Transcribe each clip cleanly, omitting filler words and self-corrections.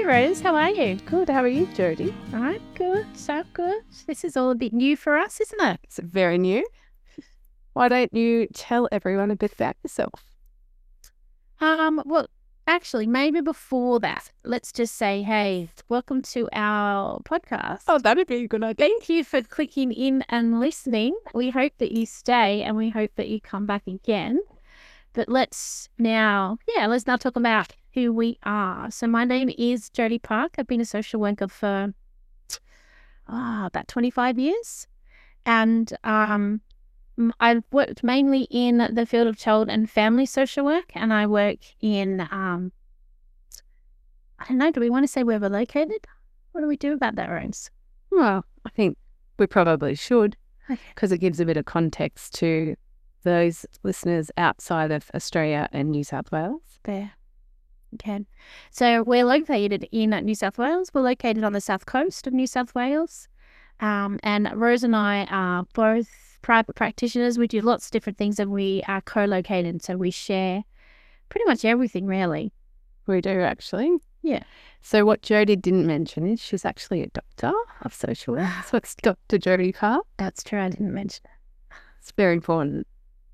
Hey Rose, how are you? Good, how are you, Jodie? I'm good, so good. This is all a bit new for us, isn't it? It's very new. Why don't you tell everyone a bit about yourself? Well, actually, maybe before that, let's just say, hey, welcome to our podcast. Oh, that'd be a good idea. Thank you for clicking in and listening. We hope that you stay and we hope that you come back again. But let's now talk about who we are. So my name is Jodie Park. I've been a social worker for about 25 years. And I've worked mainly in the field of child and family social work. And I work in, I don't know, do we want to say where we're located? What do we do about that, Rose? Well, I think we probably should, because it gives a bit of context to those listeners outside of Australia and New South Wales. There. Okay. So we're located in New South Wales. We're located on the south coast of New South Wales. And Rose and I are both private practitioners. We do lots of different things and we are co-located. So we share pretty much everything, really. We do, actually. Yeah. So what Jodie didn't mention is she's actually a doctor of social work. So it's Dr. Jodie Park. That's true. I didn't mention it. It's very important.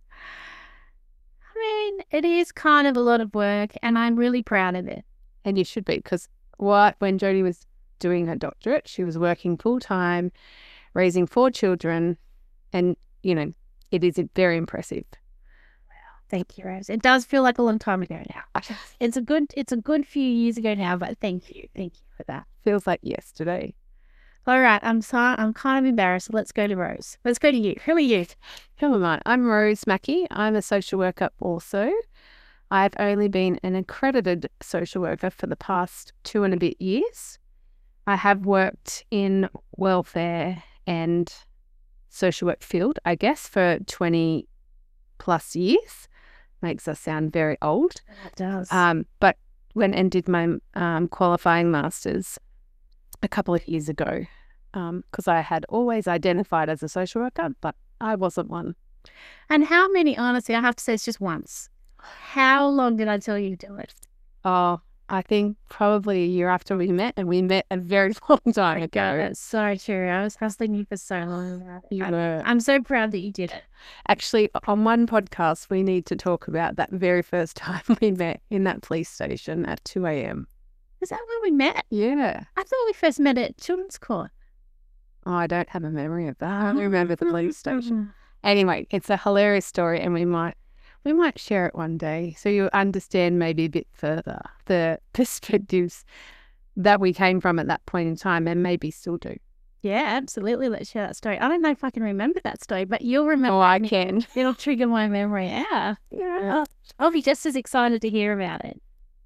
I mean, it is kind of a lot of work and I'm really proud of it. And you should be, because when Jodie was doing her doctorate, she was working full-time, raising 4 children, and, you know, it is very impressive. Wow. Thank you, Rose. It does feel like a long time ago now. It's a good few years ago now, but thank you for that. Feels like yesterday. All right, I'm kind of embarrassed. So let's go to Rose. Let's go to you. Who are you? Who am I? I'm Rose Mackey. I'm a social worker also. I've only been an accredited social worker for the past 2 and a bit years. I have worked in welfare and social work field, I guess, for 20 plus years. Makes us sound very old. It does. But went and did my qualifying masters a couple of years ago, because I had always identified as a social worker, but I wasn't one. And how many, honestly, I have to say it's just once. How long did I tell you to do it? Oh, I think probably a year after we met, and we met a very long time ago. That's so true. I was hustling you for so long about it. You were. I'm so proud that you did it. Actually, on one podcast, we need to talk about that very first time we met in that police station at 2 a.m. Is that when we met? Yeah. I thought we first met at Children's Court. Oh, I don't have a memory of that. I remember the police station. Anyway, it's a hilarious story, and we might share it one day so you understand maybe a bit further the perspectives that we came from at that point in time, and maybe still do. Yeah, absolutely. Let's share that story. I don't know if I can remember that story, but you'll remember. Oh, I can. It'll trigger my memory. Yeah. I'll be just as excited to hear about it.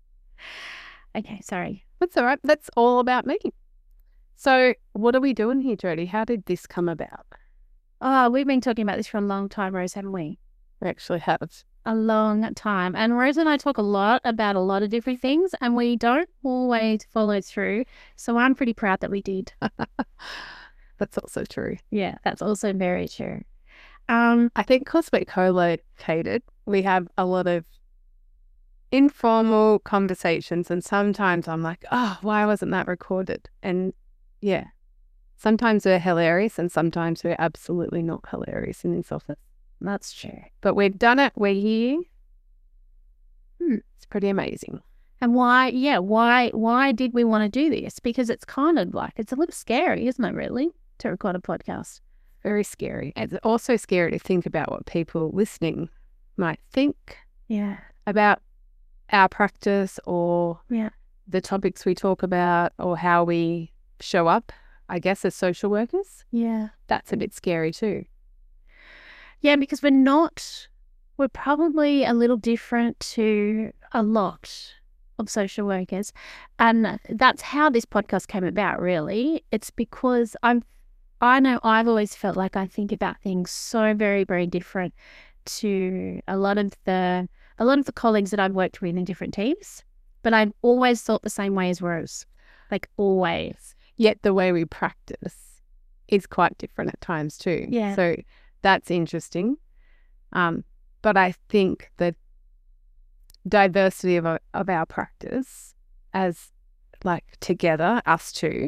Okay, sorry. That's all right. That's all about me. So what are we doing here, Jodie? How did this come about? Oh, we've been talking about this for a long time, Rose, haven't we? We actually have. A long time. And Rose and I talk a lot about a lot of different things and we don't always follow through. So I'm pretty proud that we did. That's also true. Yeah, that's also very true. I think because we're co-located, we have a lot of informal conversations, and sometimes I'm like, oh, why wasn't that recorded? And yeah, sometimes we're hilarious and sometimes we're absolutely not hilarious in this office. That's true. But we've done it. We're here. It's pretty amazing. And why did we want to do this? Because it's kind of like, it's a little scary, isn't it, really, to record a podcast? Very scary. It's also scary to think about what people listening might think about our practice or the topics we talk about or how we show up, I guess, as social workers. Yeah. That's a bit scary too. Yeah, because we're probably a little different to a lot of social workers. And that's how this podcast came about, really. It's because I know I've always felt like I think about things so very, very different to a lot of the colleagues that I've worked with in different teams. But I've always thought the same way as Rose, like always. Yet the way we practice is quite different at times too. Yeah. So that's interesting. But I think the diversity of our practice as like together, us two,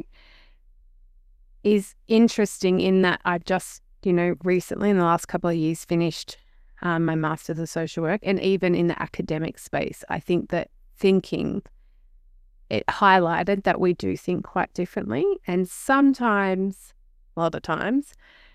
is interesting in that I've just, recently in the last couple of years finished my Master's of Social Work. And even in the academic space, I think that it highlighted that we do think quite differently. And sometimes, a lot of times,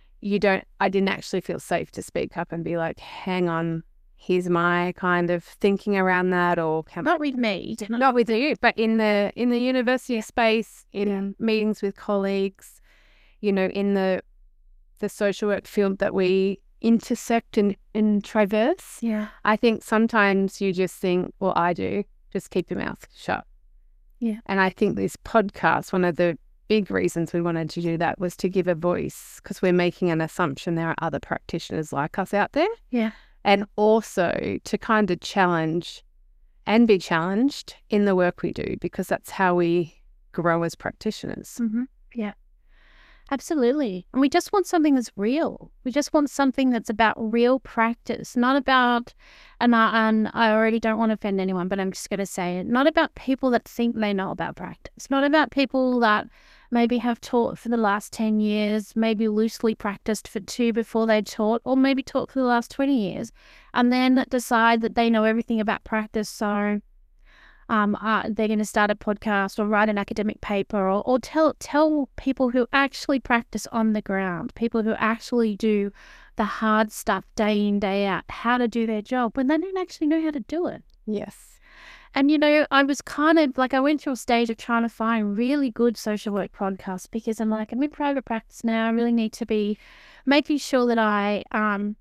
I didn't actually feel safe to speak up and be like, hang on, here's my kind of thinking around that, or not with me, not with you, but in the university space, in meetings with colleagues, in the social work field that we intersect and traverse. Yeah. I think sometimes you just think, well, I do, just keep your mouth shut. Yeah. And I think this podcast, one of the big reasons we wanted to do that was to give a voice, because we're making an assumption there are other practitioners like us out there. Yeah. And also to kind of challenge and be challenged in the work we do, because that's how we grow as practitioners. Mm-hmm. Yeah, absolutely. And we just want something that's real. We just want something that's about real practice, not about, and I already don't want to offend anyone, but I'm just going to say it, not about people that think they know about practice, not about people that maybe have taught for the last 10 years, maybe loosely practiced for 2 before they taught, or maybe taught for the last 20 years, and then decide that they know everything about practice. So they're going to start a podcast or write an academic paper or tell people who actually practice on the ground, people who actually do the hard stuff day in, day out, how to do their job when they don't actually know how to do it. Yes. And, I was kind of like, I went through a stage of trying to find really good social work podcasts, because I'm like, I'm in private practice now. I really need to be making sure that I'm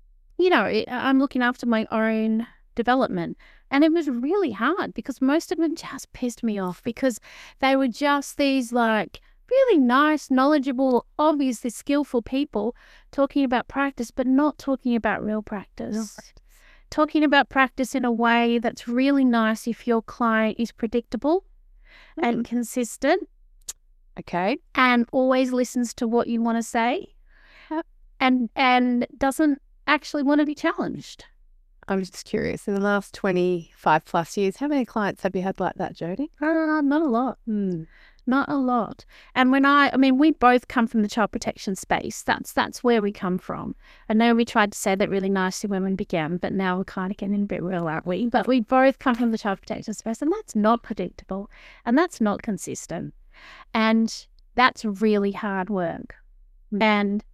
looking after my own development. And it was really hard, because most of them just pissed me off, because they were just these like really nice, knowledgeable, obviously skillful people talking about practice, but not talking about real practice. Talking about practice in a way that's really nice if your client is predictable and consistent. Okay. And always listens to what you want to say. Yep. And doesn't actually want to be challenged. I'm just curious, in the last 25 plus years, how many clients have you had like that, Jodie? Not a lot. Not a lot. And we both come from the child protection space. That's where we come from. I know we tried to say that really nicely when we began, but now we're kind of getting a bit real, aren't we? But we both come from the child protection space, and that's not predictable, and that's not consistent. And that's really hard work. And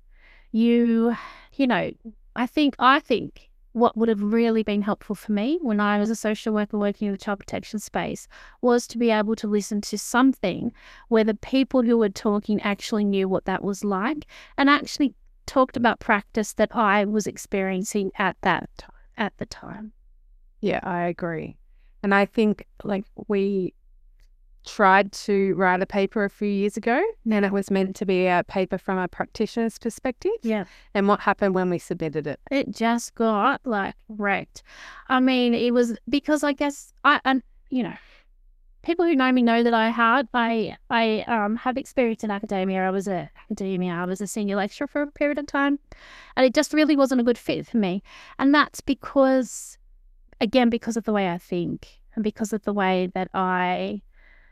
I think what would have really been helpful for me when I was a social worker working in the child protection space was to be able to listen to something where the people who were talking actually knew what that was like, and actually talked about practice that I was experiencing at the time. Yeah, I agree. And I think we tried to write a paper a few years ago, and it was meant to be a paper from a practitioner's perspective. Yeah. And what happened when we submitted it? It just got wrecked. I mean, it was because I guess people who know me know that I have experience in academia. I was a senior lecturer for a period of time, and it just really wasn't a good fit for me. And that's because of the way I think, and because of the way that I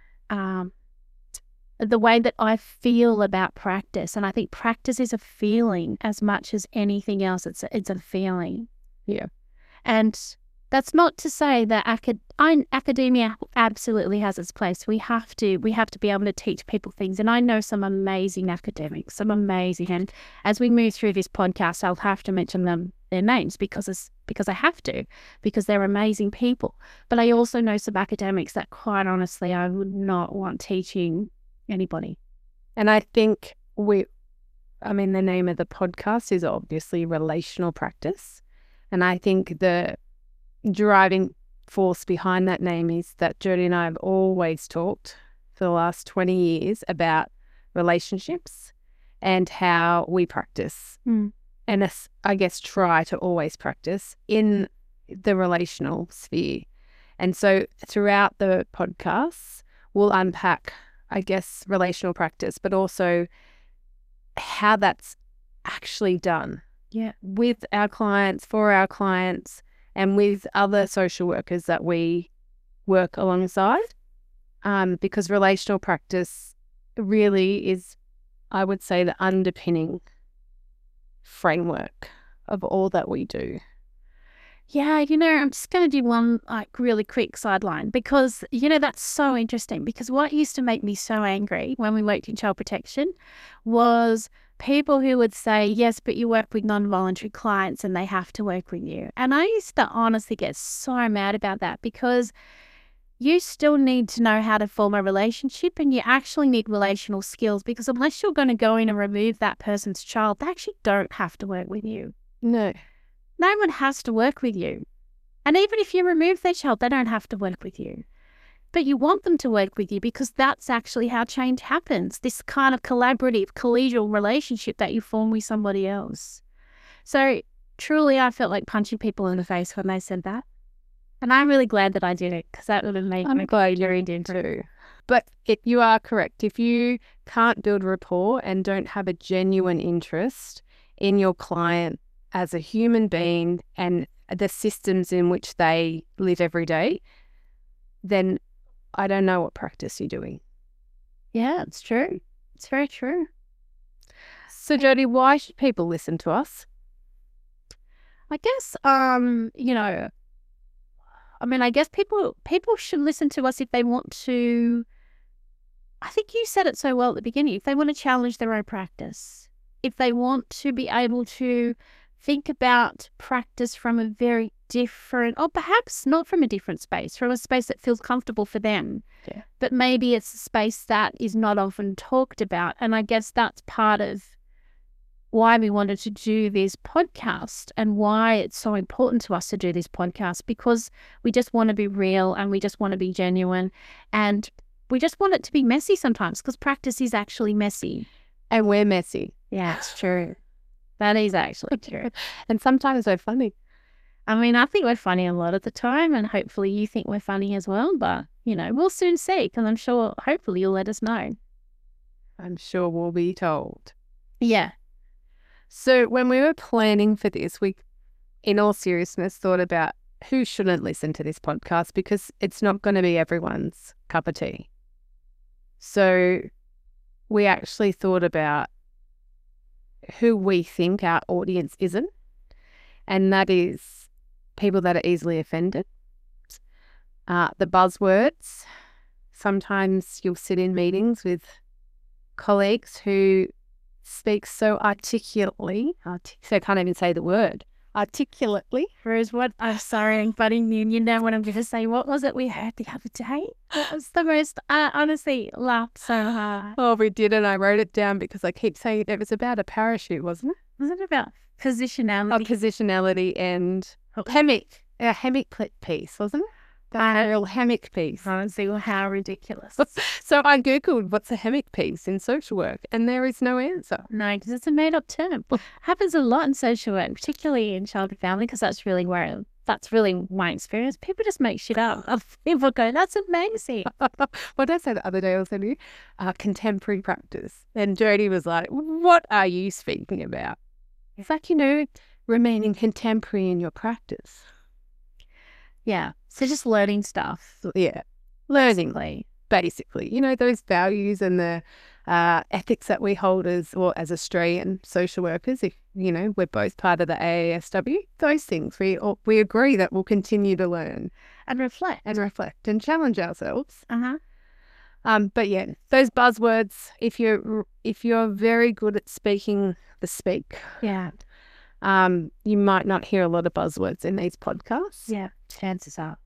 feel about practice. And I think practice is a feeling as much as anything else. It's a feeling. Yeah. And that's not to say that academia absolutely has its place. We have to be able to teach people things. And I know some amazing academics, and as we move through this podcast, I'll have to mention their names because I have to, because they're amazing people. But I also know some academics that, quite honestly, I would not want teaching anybody. And I think the name of the podcast is obviously relational practice. And I think the driving force behind that name is that Jodie and I have always talked for the last 20 years about relationships and how we practice. And I guess try to always practice in the relational sphere. And so throughout the podcasts, we'll unpack, I guess, relational practice, but also how that's actually done. Yeah. With our clients, for our clients, and with other social workers that we work alongside. because relational practice really is, I would say, the underpinning framework of all that we do. Yeah, I'm just going to do one really quick sideline because, that's so interesting because what used to make me so angry when we worked in child protection was people who would say, yes, but you work with non-voluntary clients and they have to work with you. And I used to honestly get so mad about that because you still need to know how to form a relationship and you actually need relational skills because unless you're going to go in and remove that person's child, they actually don't have to work with you. No. No one has to work with you. And even if you remove their child, they don't have to work with you. But you want them to work with you because that's actually how change happens. This kind of collaborative, collegial relationship that you form with somebody else. So truly, I felt like punching people in the face when they said that. And I'm really glad that I did it because that would have made me very too. But you are correct. If you can't build rapport and don't have a genuine interest in your client as a human being and the systems in which they live every day, then I don't know what practice you're doing. Yeah, it's true. It's very true. So, Jody, why should people listen to us? I guess, I guess people should listen to us if they want to. I think you said it so well at the beginning. If they want to challenge their own practice, if they want to be able to think about practice from a very different, or perhaps not from a different space, from a space that feels comfortable for them. Yeah. But maybe it's a space that is not often talked about. And I guess that's part of why we wanted to do this podcast and why it's so important to us to do this podcast, because we just want to be real and we just want to be genuine and we just want it to be messy sometimes because practice is actually messy. And we're messy. Yeah, it's true. That is actually true. And sometimes we're funny. I think we're funny a lot of the time and hopefully you think we're funny as well. But, we'll soon see because I'm sure hopefully you'll let us know. I'm sure we'll be told. Yeah. So when we were planning for this, we, in all seriousness, thought about who shouldn't listen to this podcast because it's not going to be everyone's cup of tea. So we actually thought about who we think our audience isn't, and that is people that are easily offended. The buzzwords. Sometimes you'll sit in meetings with colleagues who speak so articulately, so I can't even say the word, articulately. Whereas sorry, but you know what I'm going to say. What was it we heard the other day? That was the most, I honestly laughed so hard. Oh, we did, and I wrote it down because I keep saying it was about a parachute, wasn't it? Was it about positionality? Oh, positionality and a hammock piece, wasn't it? That real hammock piece. Honestly, how ridiculous. So I Googled what's a hammock piece in social work and there is no answer. No, because it's a made-up term. Happens a lot in social work, particularly in child and family, because that's really my experience. People just make shit up. People go, that's amazing. What did I say the other day? I was saying contemporary practice. And Jody was like, what are you speaking about? It's like, remaining contemporary in your practice. Yeah. So just learning stuff. Yeah. Learning, basically. Those values and the ethics that we hold as Australian social workers, if, we're both part of the AASW, those things we agree that we'll continue to learn. And reflect. And challenge ourselves. Uh-huh. But yeah, those buzzwords, if you're very good at speaking the speak. Yeah. You might not hear a lot of buzzwords in these podcasts. Yeah, chances are.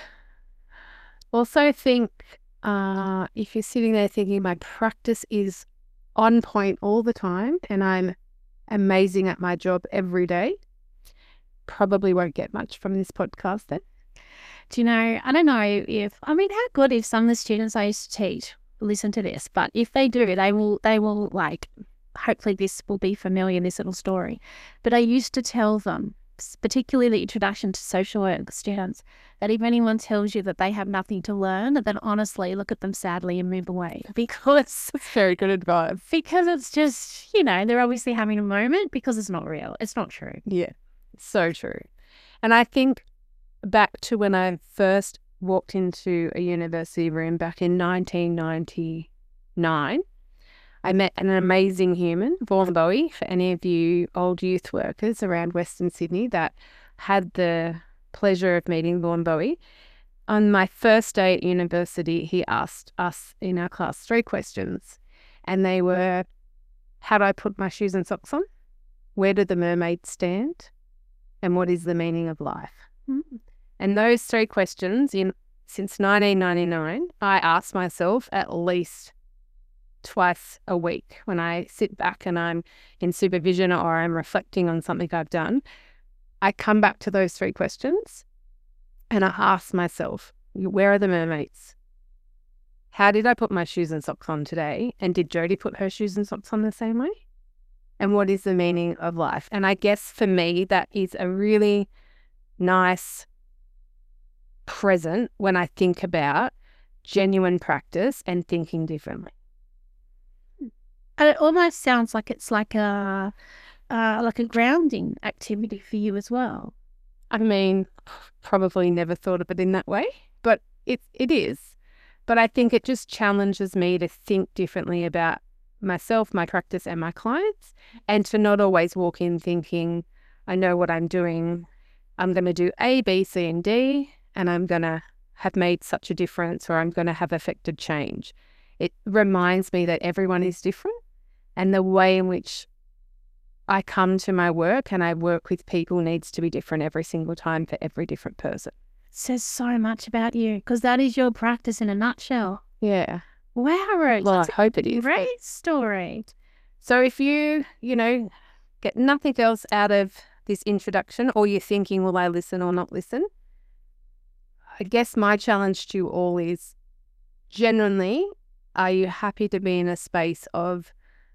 Also think, if you're sitting there thinking my practice is on point all the time and I'm amazing at my job every day, probably won't get much from this podcast then. Do you know, I don't know how good if some of the students I used to teach listen to this, but if they do, they will hopefully this will be familiar, this little story. But I used to tell them, particularly the introduction to social work students, that if anyone tells you that they have nothing to learn, then honestly look at them sadly and move away, because it's very good advice. Because it's just, they're obviously having a moment because it's not real. It's not true. Yeah, so true. And I think back to when I first walked into a university room back in 1999. I met an amazing human, Vaughan Bowie, for any of you old youth workers around Western Sydney that had the pleasure of meeting Vaughan Bowie. On my first day at university, he asked us in our class 3 questions, and they were, how do I put my shoes and socks on? Where do the mermaids stand? And what is the meaning of life? Mm. And those 3 questions, since 1999, I ask myself at least twice a week when I sit back and I'm in supervision or I'm reflecting on something I've done. I come back to those 3 questions and I ask myself, where are the mermaids? How did I put my shoes and socks on today? And did Jodie put her shoes and socks on the same way? And what is the meaning of life? And I guess for me, that is a really nice present when I think about genuine practice and thinking differently. And it almost sounds like it's like a grounding activity for you as well. I mean, probably never thought of it in that way, but it is. But I think it just challenges me to think differently about myself, my practice, and my clients, and to not always walk in thinking, I know what I'm doing. I'm going to do A, B, C, and D, and I'm going to have made such a difference, or I'm going to have affected change. It reminds me that everyone is different, and the way in which I come to my work and I work with people needs to be different every single time for every different person. It says so much about you because that is your practice in a nutshell. Yeah. Wow, Rose. Well, I hope it is. Great story. So if you get nothing else out of this introduction, or you're thinking, will I listen or not listen? I guess my challenge to you all is, genuinely, are you happy to be in a space of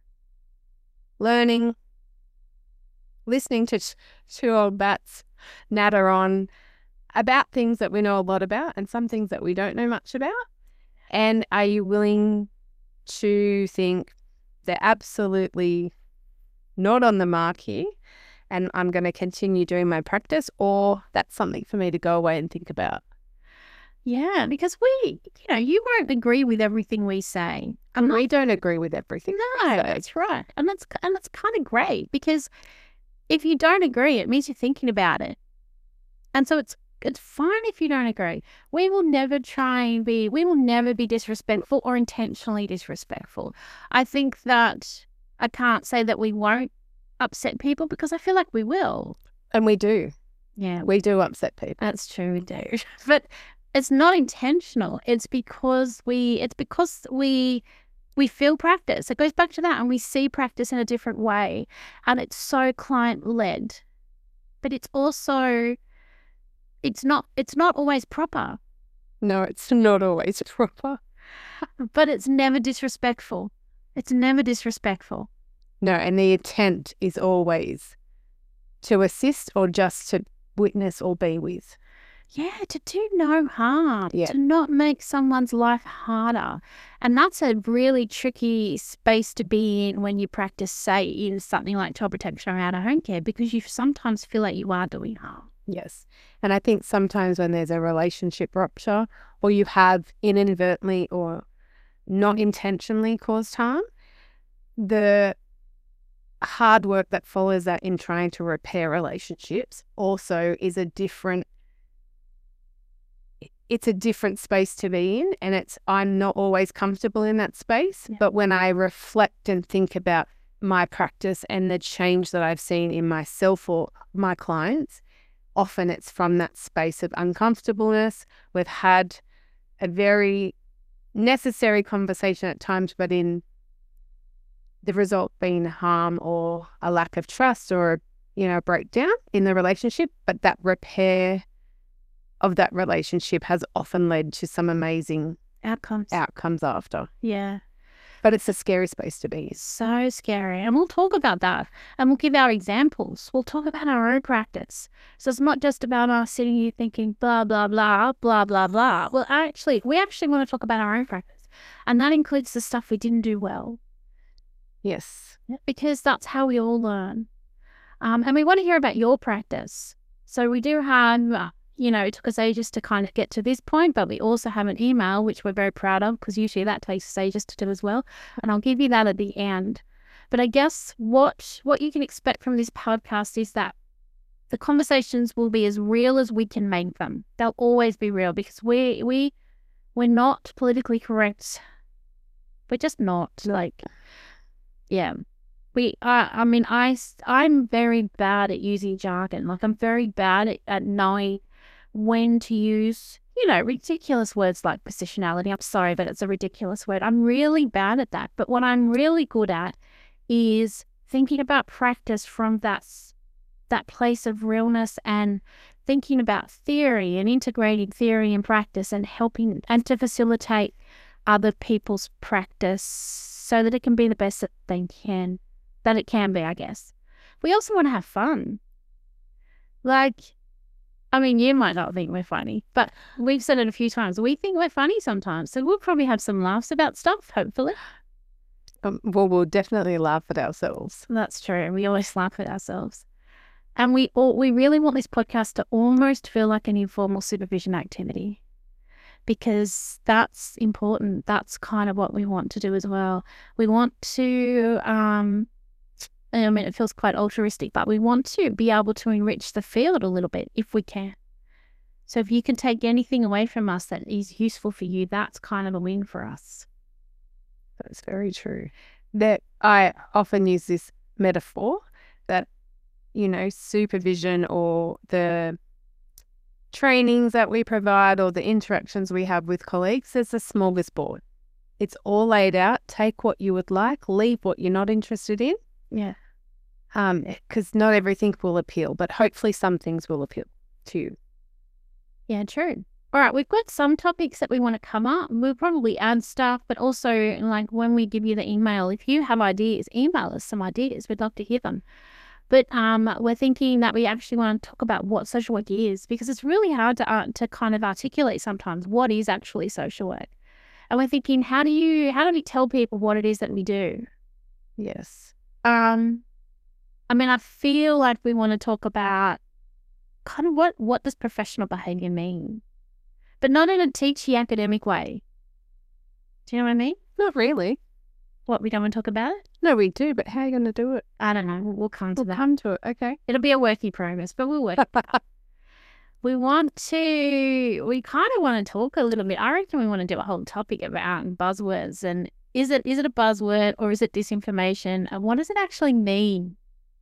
learning, listening to 2 old bats natter on about things that we know a lot about and some things that we don't know much about? And are you willing to think they're absolutely not on the mark here and I'm going to continue doing my practice, or that's something for me to go away and think about? Yeah, because you won't agree with everything we say. And we don't agree with everything. No, that's right. And that's kind of great, because if you don't agree, it means you're thinking about it. And so it's fine if you don't agree. We will never be disrespectful or intentionally disrespectful. I think that I can't say that we won't upset people, because I feel like we will. And we do. Yeah. We do upset people. That's true, we do. But it's not intentional. It's because we feel practice. It goes back to that, and we see practice in a different way. And it's so client-led. But it's also, it's not always proper. No, it's not always proper. But it's never disrespectful. It's never disrespectful. No, and the intent is always to assist or just to witness or be with. Yeah, to do no harm, Yeah. to not make someone's life harder. And that's a really tricky space to be in when you practice, say, in something like child protection or out of home care, because you sometimes feel like you are doing harm. Yes. And I think sometimes when there's a relationship rupture, or you have inadvertently or not intentionally caused harm, the hard work that follows that in trying to repair relationships also is a different space to be in, and I'm not always comfortable in that space. Yeah. But when I reflect and think about my practice and the change that I've seen in myself or my clients, often it's from that space of uncomfortableness. We've had a very necessary conversation at times, but in the result being harm or a lack of trust or a breakdown in the relationship. But that repair of that relationship has often led to some amazing Outcomes after. Yeah. But it's a scary space to be in. So scary. And we'll talk about that, and we'll give our examples. We'll talk about our own practice. So it's not just about us sitting here thinking blah, blah, blah, blah, blah, blah. Well, we actually want to talk about our own practice. And that includes the stuff we didn't do well. Yes. Because that's how we all learn. And we want to hear about your practice. So we do have, it took us ages to kind of get to this point, but we also have an email, which we're very proud of, because usually that takes us ages to do as well. And I'll give you that at the end. But I guess what you can expect from this podcast is that the conversations will be as real as we can make them. They'll always be real, because we're not politically correct. We're just not. I'm very bad at using jargon. I'm very bad at knowing when to use, ridiculous words like positionality. I'm sorry, but it's a ridiculous word. I'm really bad at that. But what I'm really good at is thinking about practice from that place of realness, and thinking about theory and integrating theory and practice, and helping and to facilitate other people's practice so that it can be the best that it can be, I guess. We also want to have fun. You might not think we're funny, but we've said it a few times. We think we're funny sometimes, so we'll probably have some laughs about stuff, hopefully. Well, we'll definitely laugh at ourselves. That's true. We always laugh at ourselves. And we really want this podcast to almost feel like an informal supervision activity, because that's important. That's kind of what we want to do as well. We want to, it feels quite altruistic, but we want to be able to enrich the field a little bit if we can. So if you can take anything away from us that is useful for you, that's kind of a win for us. That's very true. That I often use this metaphor that, supervision, or the trainings that we provide, or the interactions we have with colleagues, is a smorgasbord. It's all laid out. Take what you would like, leave what you're not interested in. Yeah. Because not everything will appeal, but hopefully some things will appeal to you. Yeah, true. All right, we've got some topics that we want to come up. We'll probably add stuff, but also when we give you the email, if you have ideas, email us some ideas. We'd love to hear them. But we're thinking that we actually want to talk about what social work is, because it's really hard to kind of articulate sometimes what is actually social work. And we're thinking, how do we tell people what it is that we do? Yes. I feel like we want to talk about kind of what does professional behaviour mean, but not in a teachy academic way. Do you know what I mean? Not really. What, we don't want to talk about it? No, we do, but how are you going to do it? I don't know. We'll come to that. We'll come to it, okay. It'll be a work in progress, but we'll work it out. We kind of want to talk a little bit. I reckon we want to do a whole topic about buzzwords, and is it a buzzword or is it disinformation, and what does it actually mean?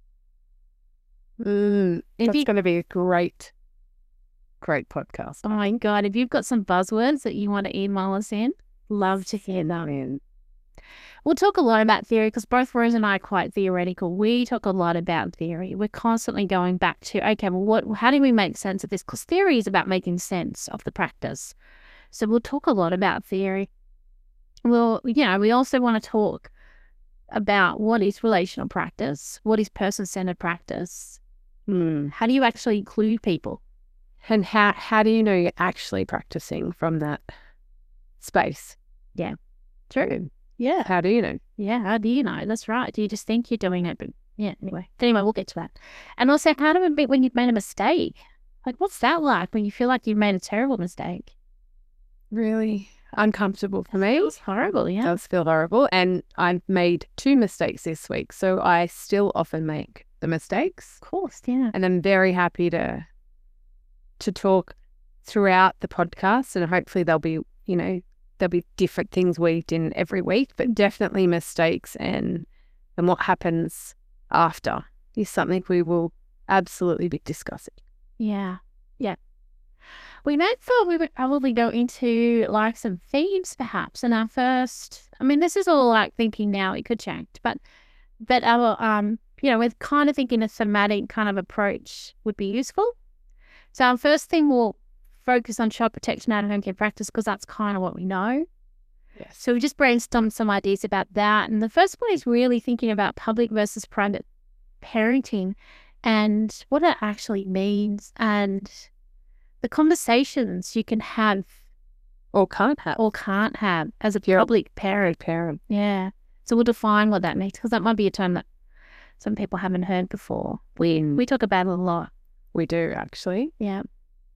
That's going to be a great podcast. Oh my God, if you've got some buzzwords that you want to email us in, love to hear them. We'll talk a lot about theory, because both Rose and I are quite theoretical. We talk a lot about theory. We're constantly going back to, okay, well, how do we make sense of this? Because theory is about making sense of the practice. So we'll talk a lot about theory. Well, we also want to talk about what is relational practice, what is person-centered practice. How do you actually include people? And how do you know you're actually practicing from that space? Yeah, true. Yeah. How do you know? Yeah, how do you know? That's right. Do you just think you're doing it? But anyway, we'll get to that. And also, how do it be when you've made a mistake? What's that like when you feel like you've made a terrible mistake? Really uncomfortable for me. It's horrible, yeah. It does feel horrible. And I've made 2 mistakes this week, so I still often make the mistakes. Of course, yeah. And I'm very happy to talk throughout the podcast, and hopefully there'll be different things weaved in every week, but definitely mistakes and what happens after is something we will absolutely be discussing. Yeah. We thought we would probably go into some themes perhaps in our first. This is all thinking now. It could change, but our we're kind of thinking a thematic kind of approach would be useful. So our first thing will focus on child protection out of home care practice, because that's kind of what we know. Yes. So we just brainstormed some ideas about that. And the first one is really thinking about public versus private parenting and what it actually means, and the conversations you can have or can't have as a public parent. Yeah. So we'll define what that means, because that might be a term that some people haven't heard before. We talk about it a lot. We do, actually. Yeah.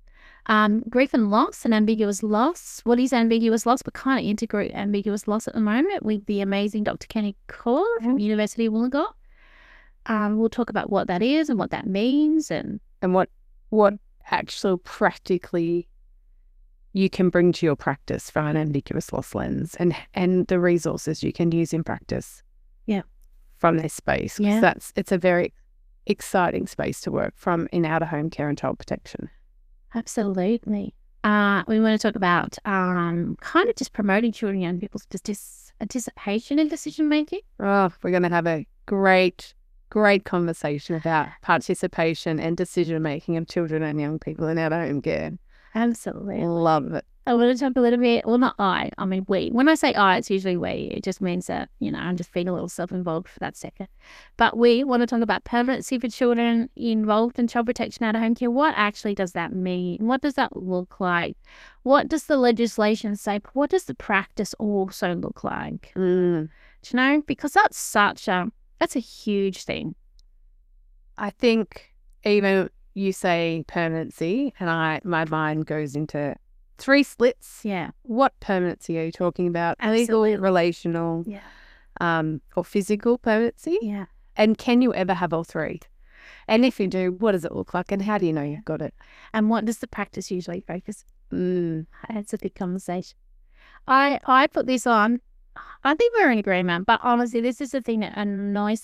Grief and loss and ambiguous loss. What is ambiguous loss? We're kind of integrate ambiguous loss at the moment with the amazing Dr. Kenny Kaur from University of Wollongong. We'll talk about what that is and what that means and what actual practically you can bring to your practice from an ambiguous loss lens and the resources you can use in practice. Yeah. From this space. Yeah. It's a very exciting space to work from in out-of-home care and child protection. Absolutely. We want to talk about kind of just promoting children and young people's participation in decision making. Oh, we're going to have a great conversation about participation and decision making of children and young people in out-of-home care. Absolutely. Love it. I want to talk a little bit, well, not I mean we. When I say I, it's usually we. It just means that, I'm just being a little self-involved for that second. But we want to talk about permanency for children involved in child protection out of home care. What actually does that mean? What does that look like? What does the legislation say? What does the practice also look like? Do you know? Because that's a huge thing. I think even you say permanency and my mind goes into 3 splits. Yeah. What permanency are you talking about? Absolutely. Legal, relational, or physical permanency? Yeah. And can you ever have all 3? And if you do, what does it look like? And how do you know you've got it? And what does the practice usually focus? It's a big conversation. I put this on. I think we're in agreement, but honestly, this is the thing that annoys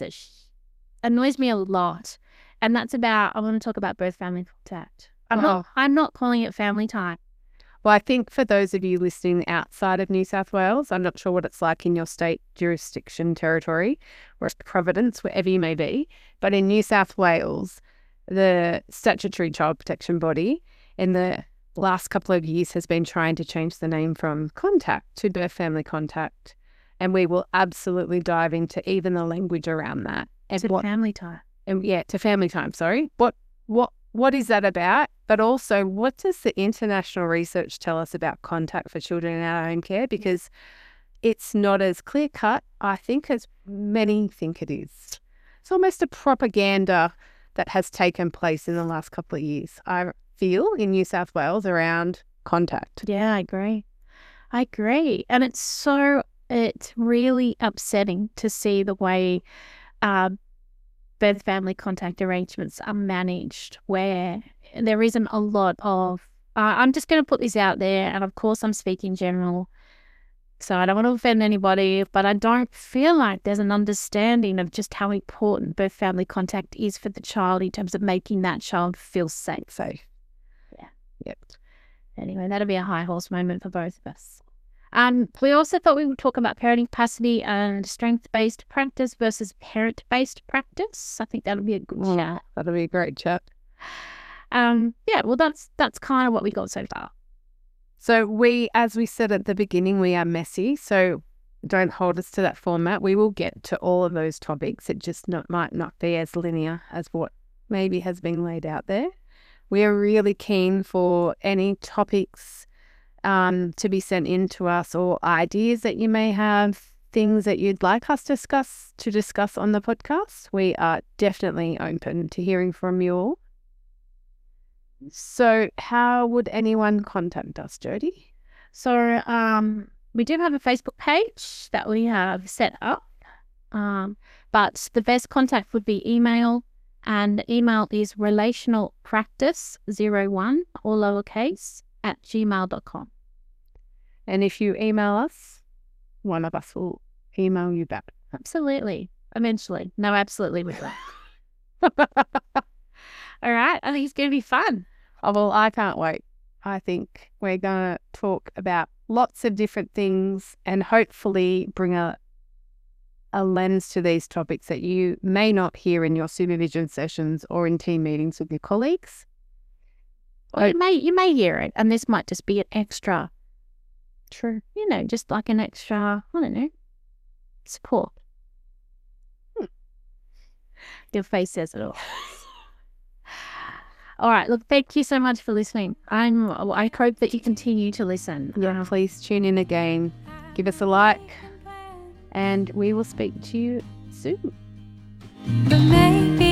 me a lot. And that's I want to talk about birth family contact. I'm not calling it family time. Well, I think for those of you listening outside of New South Wales, I'm not sure what it's like in your state jurisdiction territory or Providence, wherever you may be, but in New South Wales, the statutory child protection body in the last couple of years has been trying to change the name from contact to birth family contact. And we will absolutely dive into even the language around that. And family time. To family time, sorry. What is that about? But also, what does the international research tell us about contact for children in our home care? Because it's not as clear cut, I think, as many think it is. It's almost a propaganda that has taken place in the last couple of years, I feel, in New South Wales around contact. Yeah, I agree. And it's really upsetting to see the way birth family contact arrangements are managed, where there isn't a lot of I'm just going to put this out there, and of course I'm speaking general, so I don't want to offend anybody, but I don't feel like there's an understanding of just how important birth family contact is for the child in terms of making that child feel safe. Yeah. Yep. Anyway, that'll be a high horse moment for both of us. We also thought we would talk about parenting capacity and strength-based practice versus parent-based practice. I think that'll be a good chat. That'll be a great chat. Well, that's kind of what we got so far. So as we said at the beginning, we are messy. So don't hold us to that format. We will get to all of those topics. It just might not be as linear as what maybe has been laid out there. We are really keen for any topics to be sent in to us, or ideas that you may have, things that you'd like us to discuss on the podcast. We are definitely open to hearing from you all. So how would anyone contact us, Jodie? So we do have a Facebook page that we have set up, but the best contact would be email, and the email is relationalpractice01, all lowercase, @gmail.com. And if you email us, one of us will email you back. Absolutely. Eventually. No, absolutely we will. All right. I think it's going to be fun. Oh, well, I can't wait. I think we're going to talk about lots of different things and hopefully bring a lens to these topics that you may not hear in your supervision sessions or in team meetings with your colleagues. Or you may hear it, and this might just be an extra. True. Just like an extra, I don't know, support. Your face says it all. All right. Look, thank you so much for listening. I hope that you continue to listen. Yeah, please tune in again. Give us a like, and we will speak to you soon. But maybe